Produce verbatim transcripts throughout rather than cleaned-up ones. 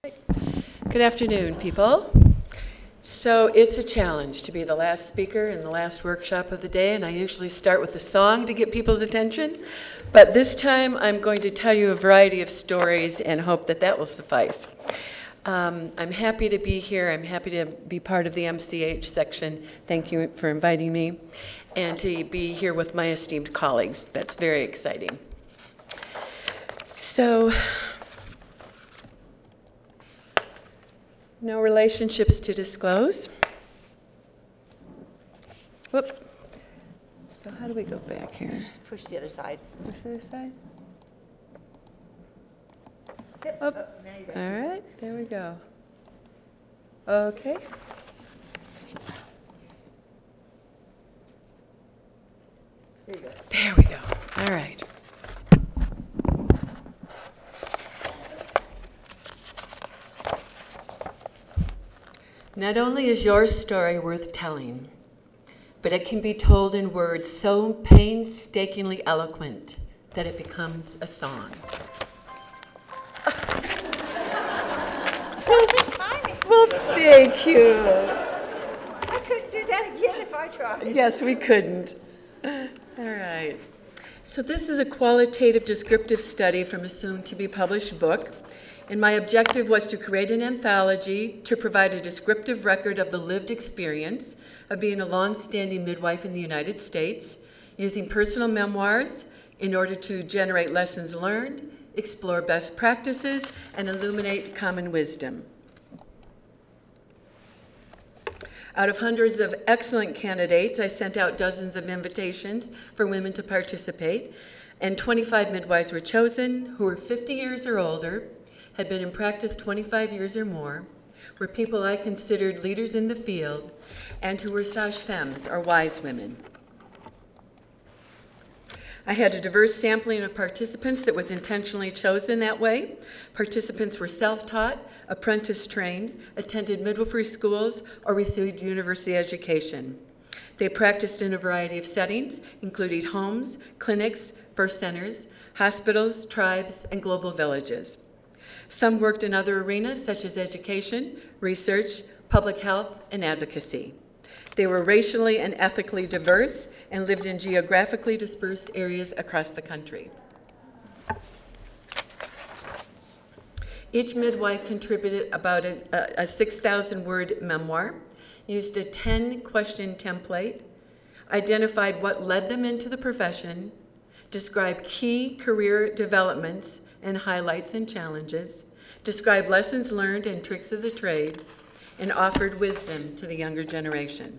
Good afternoon, people. So it's a challenge to be the last speaker in the last workshop of the day, and I usually start with a song to get people's attention. But this time I'm going to tell you a variety of stories and hope that that will suffice. Um, I'm happy to be here. I'm happy to be part of the M C H section. Thank you for inviting me. And to be here with my esteemed colleagues. That's very exciting. So, no relationships to disclose. Whoop. So how do we go back here? Just push the other side. Push the other side? Yep. Oh, Oh, now you got all it. right, there we go. Okay. There you go. There we go. All right. Not only is your story worth telling, but it can be told in words so painstakingly eloquent that it becomes a song. Perfect timing. Well, thank you. I couldn't do that again if I tried. Yes, we couldn't. All right. So this is a qualitative descriptive study from a soon-to-be published book, and my objective was to create an anthology to provide a descriptive record of the lived experience of being a long-standing midwife in the United States, using personal memoirs in order to generate lessons learned, explore best practices, and illuminate common wisdom. Out of hundreds of excellent candidates, I sent out dozens of invitations for women to participate, and twenty-five midwives were chosen who were fifty years or older, had been in practice twenty-five years or more, were people I considered leaders in the field, and who were sage femmes, or wise women. I had a diverse sampling of participants that was intentionally chosen that way. Participants were self-taught, apprentice-trained, attended midwifery schools, or received university education. They practiced in a variety of settings, including homes, clinics, birth centers, hospitals, tribes, and global villages. Some worked in other arenas such as education, research, public health, and advocacy. They were racially and ethically diverse and lived in geographically dispersed areas across the country. Each midwife contributed about a, a six thousand word memoir, used a ten question template, identified what led them into the profession, described key career developments and highlights and challenges, described lessons learned and tricks of the trade, and offered wisdom to the younger generation.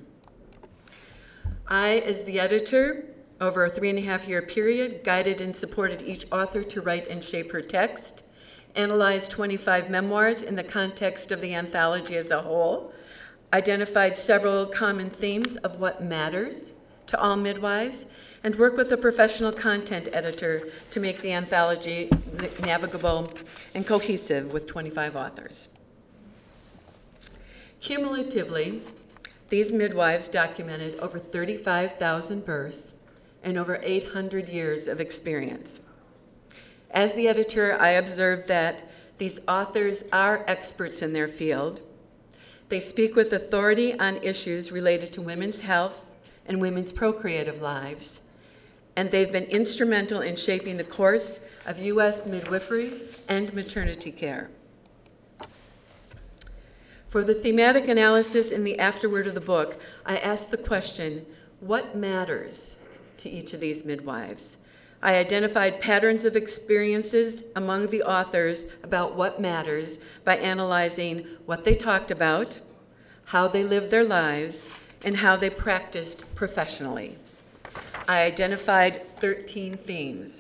I, as the editor, over a three and a half year period, guided and supported each author to write and shape her text, analyzed twenty-five memoirs in the context of the anthology as a whole, identified several common themes of what matters to all midwives, and worked with a professional content editor to make the anthology navigable and cohesive with twenty-five authors. Cumulatively, these midwives documented over thirty-five thousand births and over eight hundred years of experience. As the editor, I observed that these authors are experts in their field. They speak with authority on issues related to women's health and women's procreative lives, and they've been instrumental in shaping the course of U S midwifery and maternity care. For the thematic analysis in the afterword of the book, I asked the question, what matters to each of these midwives? I identified patterns of experiences among the authors about what matters by analyzing what they talked about, how they lived their lives, and how they practiced professionally. I identified thirteen themes.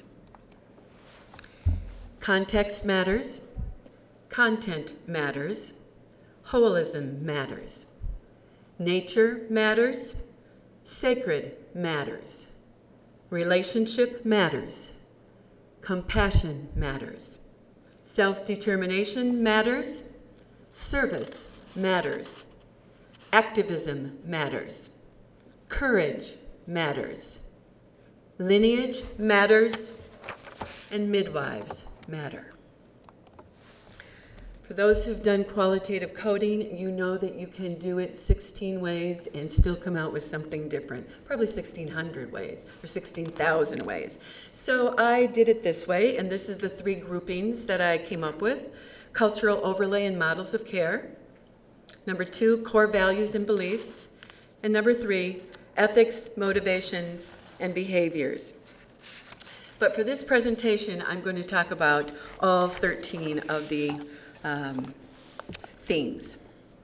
Context matters, content matters, holism matters, nature matters, sacred matters, relationship matters, compassion matters, self-determination matters, service matters, activism matters, courage matters, lineage matters, and midwives matter. For those who've done qualitative coding, you know that you can do it sixteen ways and still come out with something different, probably sixteen hundred ways or sixteen thousand ways. So I did it this way, and this is the three groupings that I came up with. Cultural overlay and models of care. Number two, core values and beliefs. And number three, ethics, motivations, and behaviors. But for this presentation, I'm going to talk about all thirteen of the um, themes.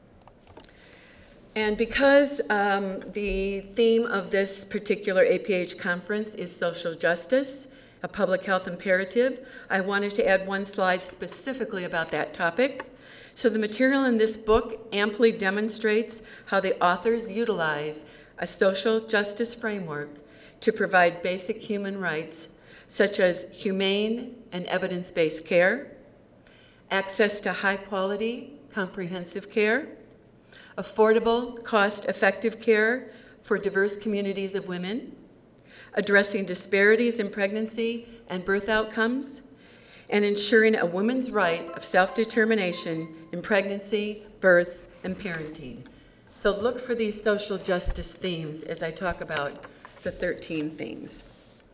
And because um, the theme of this particular A P H conference is social justice, a public health imperative, I wanted to add one slide specifically about that topic. So the material in this book amply demonstrates how the authors utilize a social justice framework to provide basic human rights, such as humane and evidence-based care, access to high-quality, comprehensive care, affordable, cost-effective care for diverse communities of women, addressing disparities in pregnancy and birth outcomes, and ensuring a woman's right of self-determination in pregnancy, birth, and parenting. So look for these social justice themes as I talk about the thirteen things.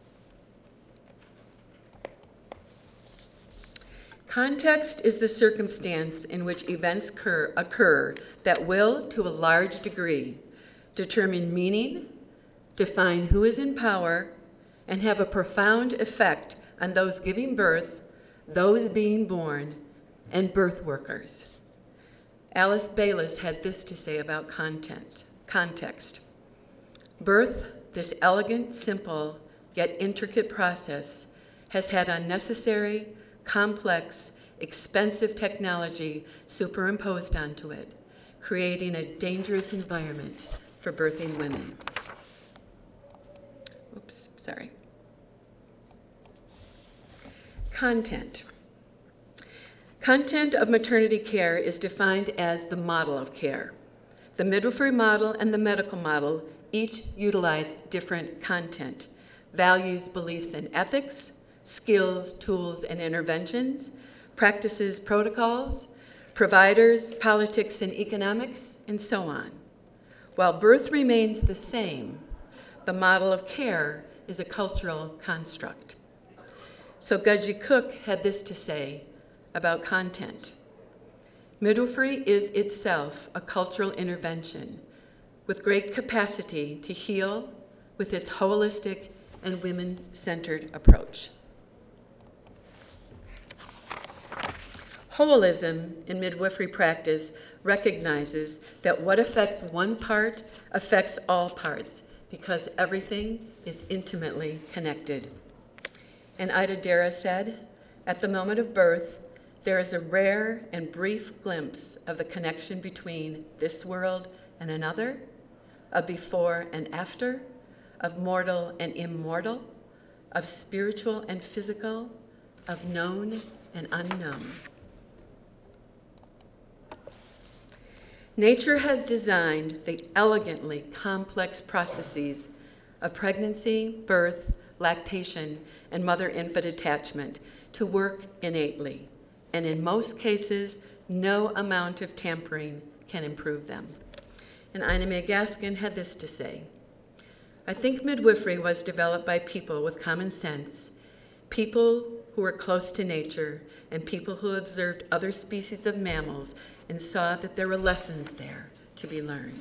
Context is the circumstance in which events occur, occur that will, to a large degree, determine meaning, define who is in power, and have a profound effect on those giving birth, those being born, and birth workers. Alice Baylis had this to say about content, context. Birth, this elegant, simple, yet intricate process, has had unnecessary, complex, expensive technology superimposed onto it, creating a dangerous environment for birthing women. Oops, sorry. Content. Content of maternity care is defined as the model of care. The midwifery model and the medical model each utilize different content, values, beliefs, and ethics, skills, tools, and interventions, practices, protocols, providers, politics, and economics, and so on. While birth remains the same, the model of care is a cultural construct. So Gudgy Cook had this to say about content. Midwifery is itself a cultural intervention with great capacity to heal with its holistic and women-centered approach. Holism in midwifery practice recognizes that what affects one part affects all parts because everything is intimately connected. And Ida Dara said, at the moment of birth, there is a rare and brief glimpse of the connection between this world and another, of before and after, of mortal and immortal, of spiritual and physical, of known and unknown. Nature has designed the elegantly complex processes of pregnancy, birth, lactation, and mother-infant attachment to work innately, and in most cases, no amount of tampering can improve them. And Ina May Gaskin had this to say, I think midwifery was developed by people with common sense, people who were close to nature, and people who observed other species of mammals and saw that there were lessons there to be learned.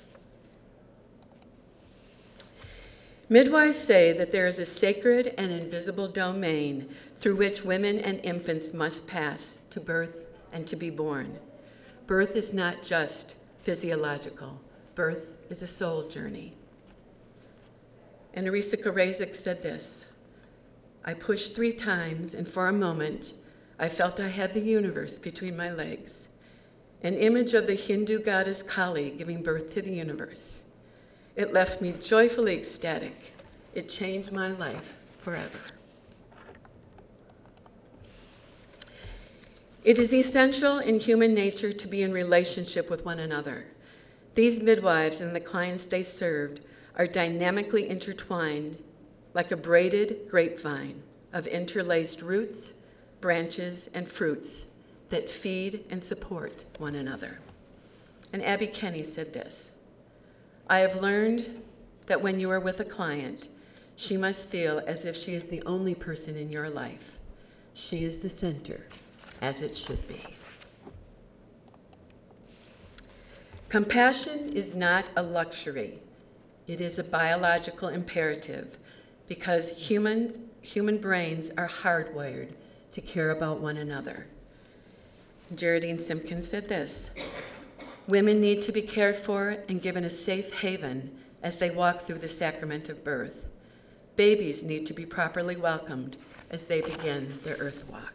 Midwives say that there is a sacred and invisible domain through which women and infants must pass to birth and to be born. Birth is not just physiological. Birth is a soul journey. And Arisa Karazik said this, I pushed three times, and for a moment, I felt I had the universe between my legs, an image of the Hindu goddess Kali giving birth to the universe. It left me joyfully ecstatic. It changed my life forever. It is essential in human nature to be in relationship with one another. These midwives and the clients they served are dynamically intertwined like a braided grapevine of interlaced roots, branches, and fruits, that feed and support one another. And Abby Kenny said this, "I have learned that when you are with a client, she must feel as if she is the only person in your life. She is the center, as it should be." Compassion is not a luxury. It is a biological imperative because human, human brains are hardwired to care about one another. Geraldine Simpkins said this, "Women need to be cared for and given a safe haven as they walk through the sacrament of birth. Babies need to be properly welcomed as they begin their earth walk."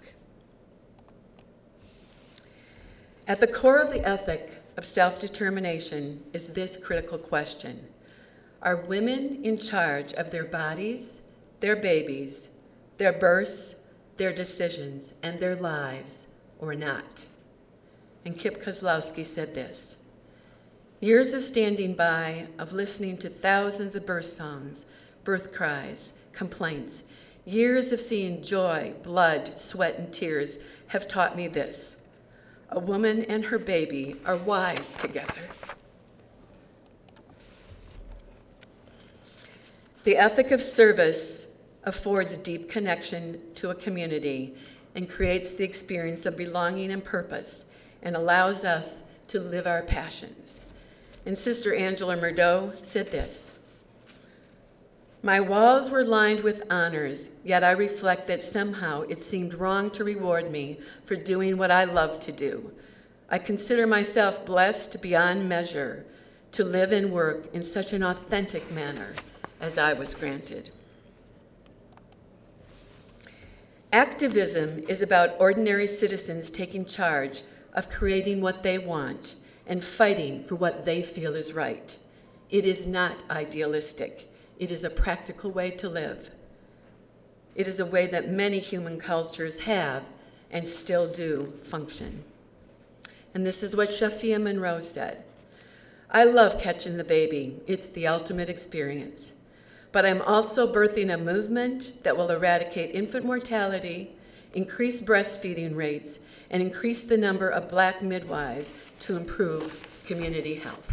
At the core of the ethic of self-determination is this critical question: are women in charge of their bodies, their babies, their births, their decisions, and their lives, or not? And Kip Kozlowski said this, "Years of standing by, of listening to thousands of birth songs, birth cries, complaints, years of seeing joy, blood, sweat, and tears have taught me this: a woman and her baby are wise together." The ethic of service affords deep connection to a community and creates the experience of belonging and purpose and allows us to live our passions. And Sister Angela Murdo said this, "My walls were lined with honors, yet I reflect that somehow it seemed wrong to reward me for doing what I love to do. I consider myself blessed beyond measure to live and work in such an authentic manner as I was granted." Activism is about ordinary citizens taking charge of creating what they want and fighting for what they feel is right. It is not idealistic. It is a practical way to live. It is a way that many human cultures have and still do function. And this is what Shafia Monroe said, "I love catching the baby. It's the ultimate experience. But I'm also birthing a movement that will eradicate infant mortality, increase breastfeeding rates, and increase the number of Black midwives to improve community health."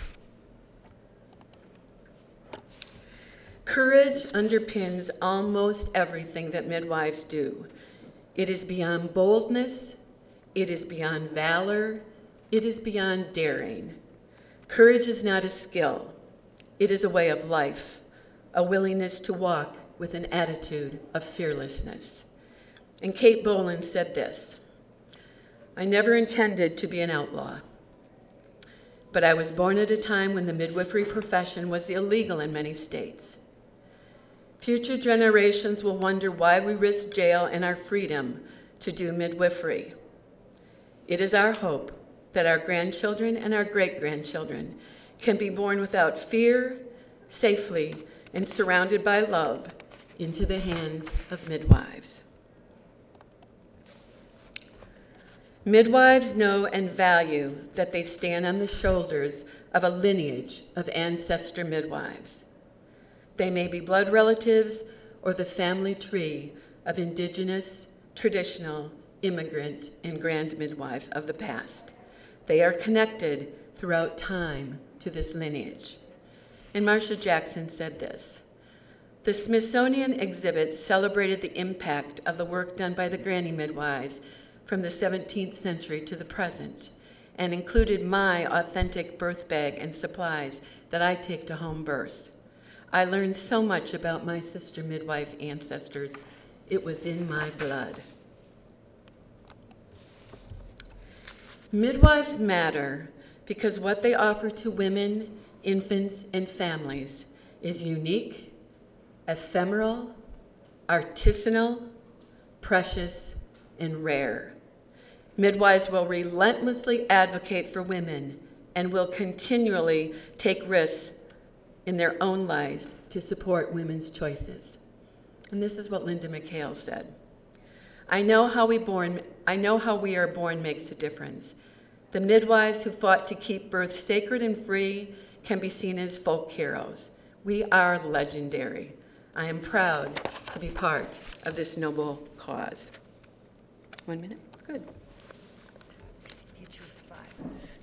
Courage underpins almost everything that midwives do. It is beyond boldness, it is beyond valor, it is beyond daring. Courage is not a skill, it is a way of life, a willingness to walk with an attitude of fearlessness. And Kate Boland said this, "I never intended to be an outlaw, but I was born at a time when the midwifery profession was illegal in many states. Future generations will wonder why we risked jail and our freedom to do midwifery. It is our hope that our grandchildren and our great-grandchildren can be born without fear, safely, and surrounded by love into the hands of midwives." Midwives know and value that they stand on the shoulders of a lineage of ancestor midwives. They may be blood relatives or the family tree of indigenous, traditional, immigrant, and grand midwives of the past. They are connected throughout time to this lineage. And Marsha Jackson said this, "The Smithsonian exhibit celebrated the impact of the work done by the granny midwives from the seventeenth century to the present, and included my authentic birth bag and supplies that I take to home birth. I learned so much about my sister midwife ancestors. It was in my blood." Midwives matter because what they offer to women, infants, and families is unique, ephemeral, artisanal, precious, and rare. Midwives will relentlessly advocate for women and will continually take risks in their own lives to support women's choices. And this is what Linda McHale said, I know how we born, I know how we are born makes a difference. The midwives who fought to keep birth sacred and free can be seen as folk heroes. We are legendary. I am proud to be part of this noble cause." One minute, good.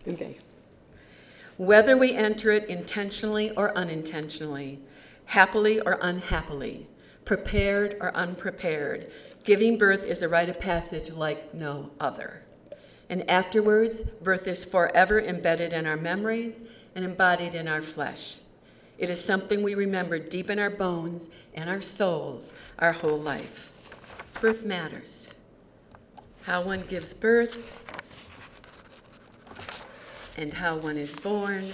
Okay. Whether we enter it intentionally or unintentionally, happily or unhappily, prepared or unprepared, giving birth is a rite of passage like no other. And afterwards, birth is forever embedded in our memories and embodied in our flesh. It is something we remember deep in our bones and our souls our whole life. Birth matters. How one gives birth and how one is born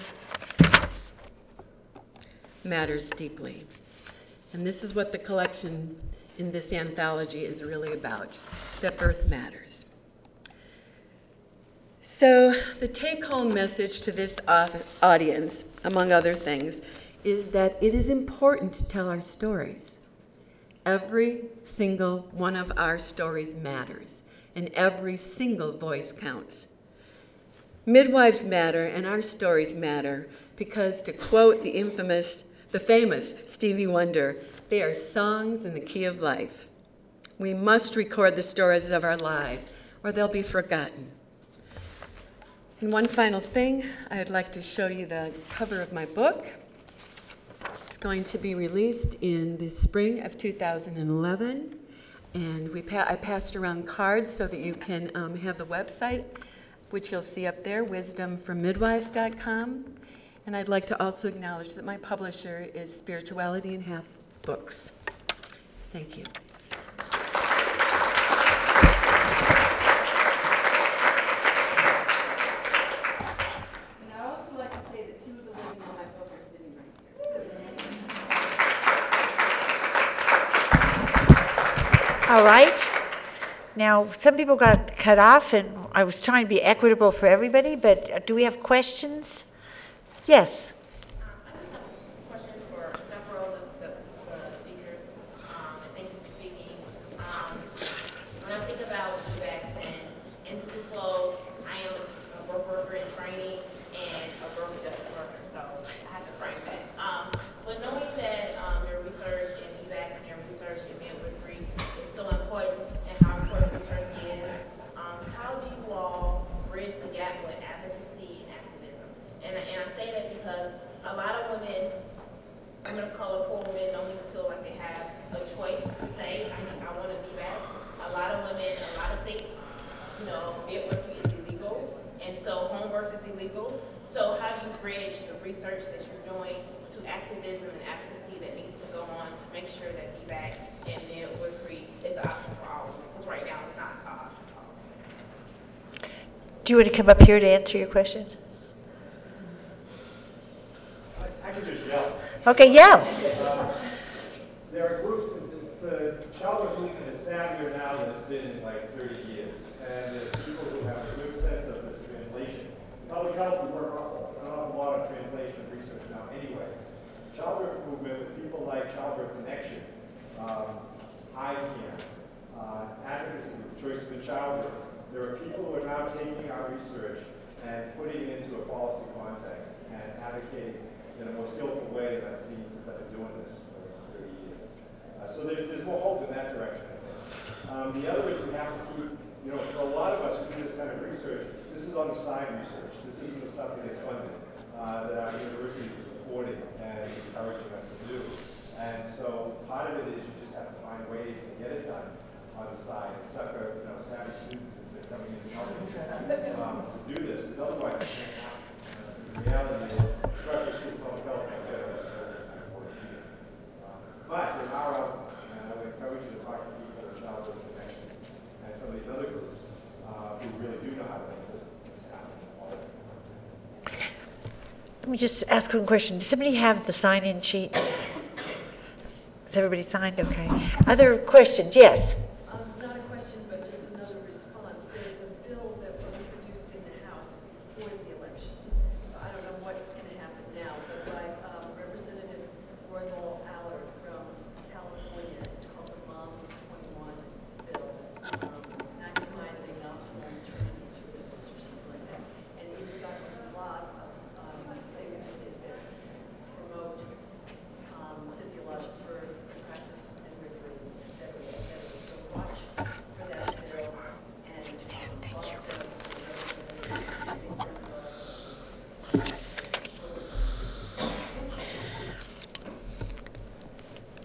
matters deeply. And this is what the collection in this anthology is really about, that birth matters. So the take-home message to this audience, among other things, is that it is important to tell our stories. Every single one of our stories matters, and every single voice counts. Midwives matter, and our stories matter, because to quote the infamous, the famous Stevie Wonder, they are songs in the key of life. We must record the stories of our lives, or they'll be forgotten. And one final thing, I'd like to show you the cover of my book. It's going to be released in the spring of two thousand eleven, and we pa- I passed around cards so that you can um, have the website, which you'll see up there, wisdom from midwives dot com. And I'd like to also acknowledge that my publisher is Spirituality in Half Books. Thank you. All right. Now, some people got cut off, and I was trying to be equitable for everybody, but do we have questions? Yes. Um, I just have a question for several of the, the speakers, um, and thank you for speaking. Um, when I think about V BACs and industry flows, I am a birth worker in training and a birth justice worker, so I have to frame that. Um, but knowing that um, your research in V BACs and your research in midwifery is so important, and how important research is, um, how do you all bridge the gap with advocacy and activism? And, and I say that because a lot of women, women of color, poor women, don't even feel like they have a choice to say, I need, I want to be back. A lot of women, a lot of states, you know, midwifery is illegal, and so home birth is illegal. So how do you bridge the research that you're doing to activism and advocacy that needs to go on to make sure that V BAC and midwifery is an option for all women? Because right now it's not an option for all women. Do you want to come up here to answer your question? I can just yell. Okay, yell. Um, there are groups, the childbirth movement is savvier now than it's been in like thirty years. And there's people who have a good sense of this translation. Public health, we work an awful lot of translation research now anyway. Childbirth movement with people like Childbirth Connection, um, iCare, uh, advocacy group, Choice of Childbirth. There are people who are now taking our research and putting it into a policy context and advocating in a more skillful way than I've seen since I've been doing this for thirty years. Uh, so there's, there's more hope in that direction, I think. Um, the other is we have to keep, you know, for a lot of us who do this kind of research, this is on the side research. This isn't the stuff that gets funded, uh, that our universities are supporting and encouraging us to do. And so part of it is you just have to find ways to get it done on the side. It's not for, you know, savvy students that are coming in and helping um, to do this, because otherwise it can't happen. Uh, the reality is, especially schools of public health, like that, it's kind of important to do. Um, but there are outlets, and I would encourage you to talk to people at Childbirth Connection and some of these other groups uh, who really do know how to make this, this happen all the time. Let me just ask one question. Does somebody have the sign-in sheet? Is everybody signed? Okay. Other questions? Yes. Um, not a question, but just another response. There's a bill that was introduced in the House before the election. I don't know what's going to happen now, but by um, Representative Roybal Allard from California, it's called the Moms twenty-one bill, um, maximizing optimal maternity services or something like that. And it's got a lot of um, things in it that promote um, physiological birth, practice midwifery, et cetera, et cetera. So watch for that bill, and um, also, I think there's a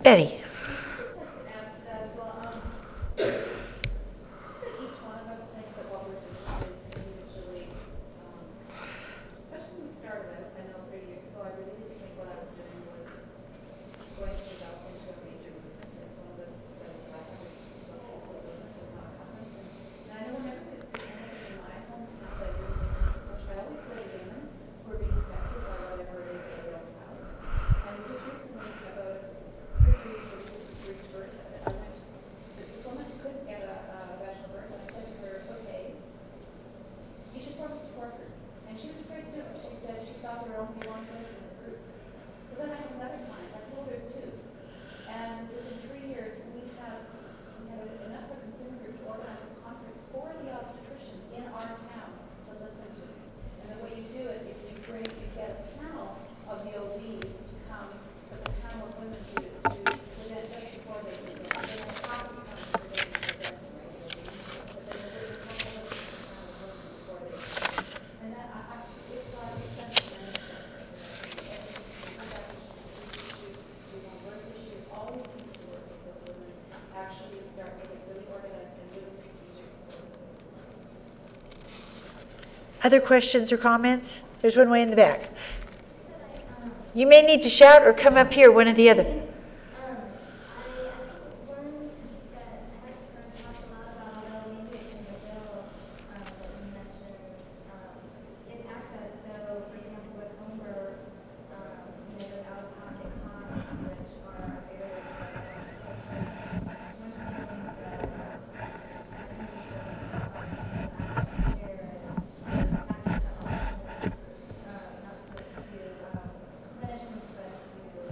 Betty? Ask that as well. Um, each one of us thinks that what we're doing is individually, um, especially when we started, I, I know thirty years ago, I really didn't think what I was doing was going to develop into a major movement. It's one of the studies that I have is what people movement does not happen. And I know whenever it's whenever in my hometown that you're doing this approach, I always go to women who are being affected by whatever it is that they don't have. And just recently, about three weeks or two weeks birth, I went to this woman who couldn't get a, a vaginal birth, and I said to her, okay, you should probably support her. And she was afraid to do it. She said she thought there would only be one person in the group. So then I had another client. I told her there's two. And within three years, we have we had enough of a consumer group to organize a conference for the obstetricians in our town to listen to. And the way you do it is you bring, you get a panel of the O Bs to come, a panel of women to, to present just before they present. And then a half of the time to present and present the regular O Bs. But then there's a couple of panel of women before they present. And that, I, I, it's got a sense of management. We want work issues, all these things to work with those women actually start getting really organized and really strategic. Other questions or comments? There's one way in the back. You may need to shout or come up here, one or the other. Um, I learned that I had talked a lot about how maybe in the bill um, that you mentioned um, in access. So, for example, with Homebird, um, you know, those out-of-pocket costs, which are very expensive. One of the things that um, I think we should talk about here is access to options, uh, not just to um, clinicians, but to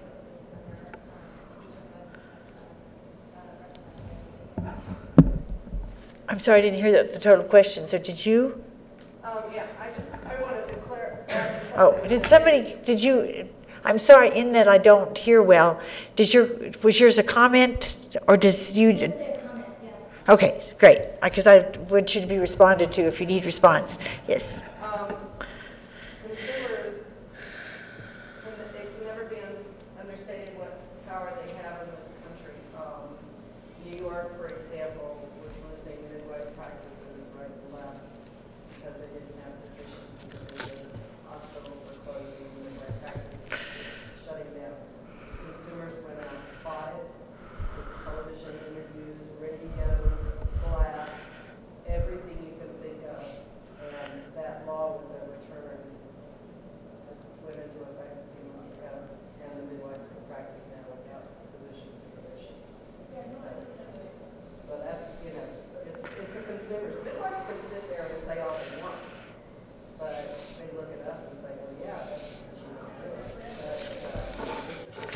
I'm sorry, I didn't hear the, the total question. So did you? Um, yeah, I just, I wanted to clarify. Oh, did somebody, did you, I'm sorry, in that I don't hear well. Did your, was yours a comment or does you? Okay, great. Because I want you to be responded to if you need response. Yes. Um, consumers, when they- they've never been understanding what power they have in this country. Um, New York, for example, was losing midwife practices right and left because they didn't have physicians. The hospitals were closing, midwife practices shutting down. Consumers went out to buy it, with television interviews, radio, glass, everything you can think of. And that law was overturned. This went into effect a few months ago, and the midwives can practice now without physician supervision. So that's, you know, it's, it's the consumers. Midwives can sit there and say all they want, but they look at us and say, well, yeah, that's what you want to do. But, uh,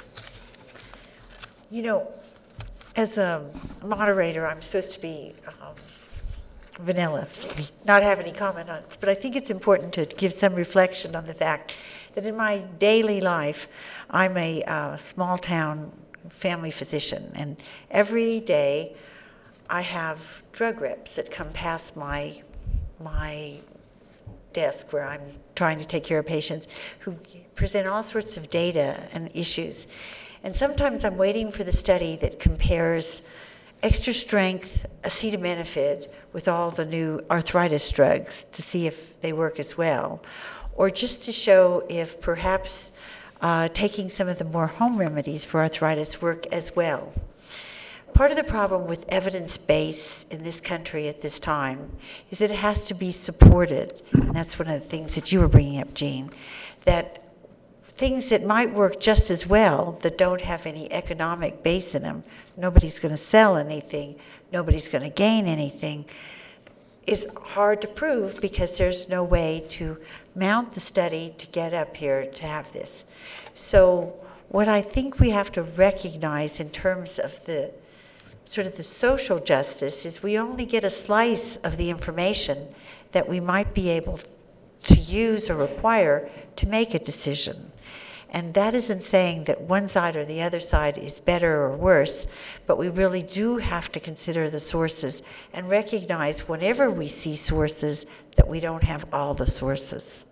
You know, as a moderator, I'm supposed to be um, vanilla, not have any comment on it. But I think it's important to give some reflection on the fact that in my daily life, I'm a uh, small town family physician. And every day I have drug reps that come past my, my desk where I'm trying to take care of patients who present all sorts of data and issues. And sometimes I'm waiting for the study that compares extra strength acetaminophen with all the new arthritis drugs to see if they work as well, or just to show if perhaps uh, taking some of the more home remedies for arthritis work as well. Part of the problem with evidence base in this country at this time is that it has to be supported, and that's one of the things that you were bringing up, Jean, that things that might work just as well that don't have any economic base in them, nobody's going to sell anything, nobody's going to gain anything, is hard to prove because there's no way to mount the study to get up here to have this. So what I think we have to recognize in terms of the sort of the social justice is we only get a slice of the information that we might be able to use or require to make a decision. And that isn't saying that one side or the other side is better or worse, but we really do have to consider the sources and recognize whenever we see sources that we don't have all the sources.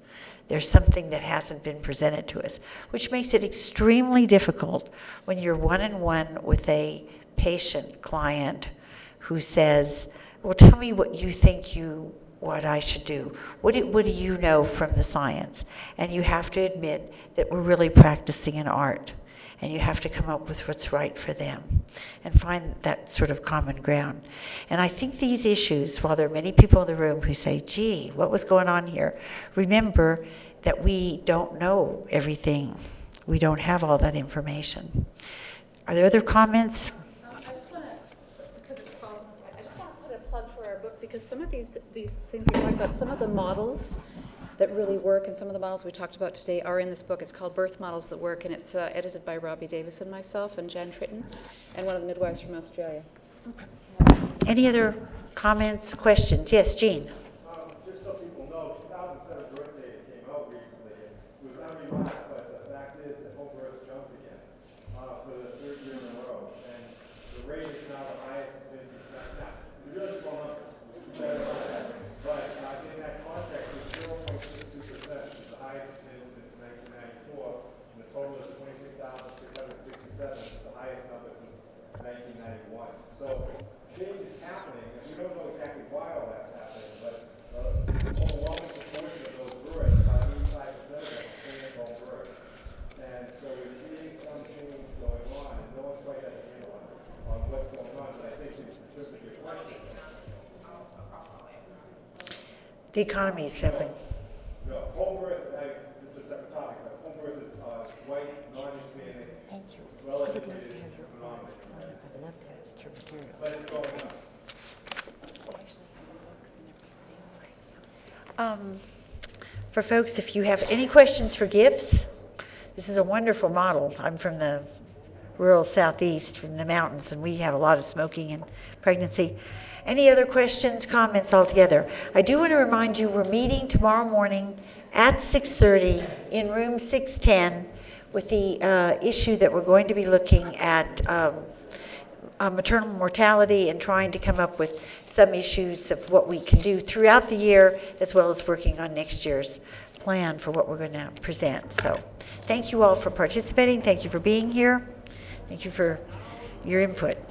There's something that hasn't been presented to us, which makes it extremely difficult when you're one-on-one with a patient client who says, well, tell me what you think you, what I should do. What do, what do you know from the science? And you have to admit that we're really practicing an art. And you have to come up with what's right for them and find that sort of common ground. And I think these issues, while there are many people in the room who say, gee, what was going on here? Remember that we don't know everything. We don't have all that information. Are there other comments? Um, I just want to, because it's called, I just want to put a plug for our book, because some of these these things we talked about, some of the models that really work, and some of the models we talked about today are in this book. It's called Birth Models That Work, and it's uh, edited by Robbie Davis and myself and Jan Tritton, and one of the midwives from Australia. Any other comments, questions? Yes, Jean. Um, just so people know, two thousand seven birth data came out recently. And it was unremarked, but the fact is that home births jumped again uh, for the third year in a row. And the rate is now the highest it's been since that. Now, it's a really small number. You better know that. But uh, in that context, it's zero point six two percent, which is the highest it's been since nineteen ninety-four. And the total is twenty-six thousand six hundred sixty-seven, which is the highest number since nineteen ninety-one. So change is happening, and we don't know exactly why all that's happening, but uh, overwhelming proportion of those births, about eighty-five percent of them, are stay-at-home births. And so we're seeing some change going on, and no one's quite got a handle on, on what's going on. But I think in terms of your question, The economy is helping. no, home birth, I, this is a separate topic, but home birth is uh, white, non-Hispanic, well-educated, phenomenon. But it's going up. Um, for folks, if you have any questions for gifts, this is a wonderful model. I'm from the rural southeast, from the mountains, and we have a lot of smoking and pregnancy. Any other questions, comments altogether? I do want to remind you we're meeting tomorrow morning at six thirty in room six ten with the uh, issue that we're going to be looking at um, uh, maternal mortality and trying to come up with some issues of what we can do throughout the year, as well as working on next year's plan for what we're going to present. So thank you all for participating. Thank you for being here. Thank you for your input.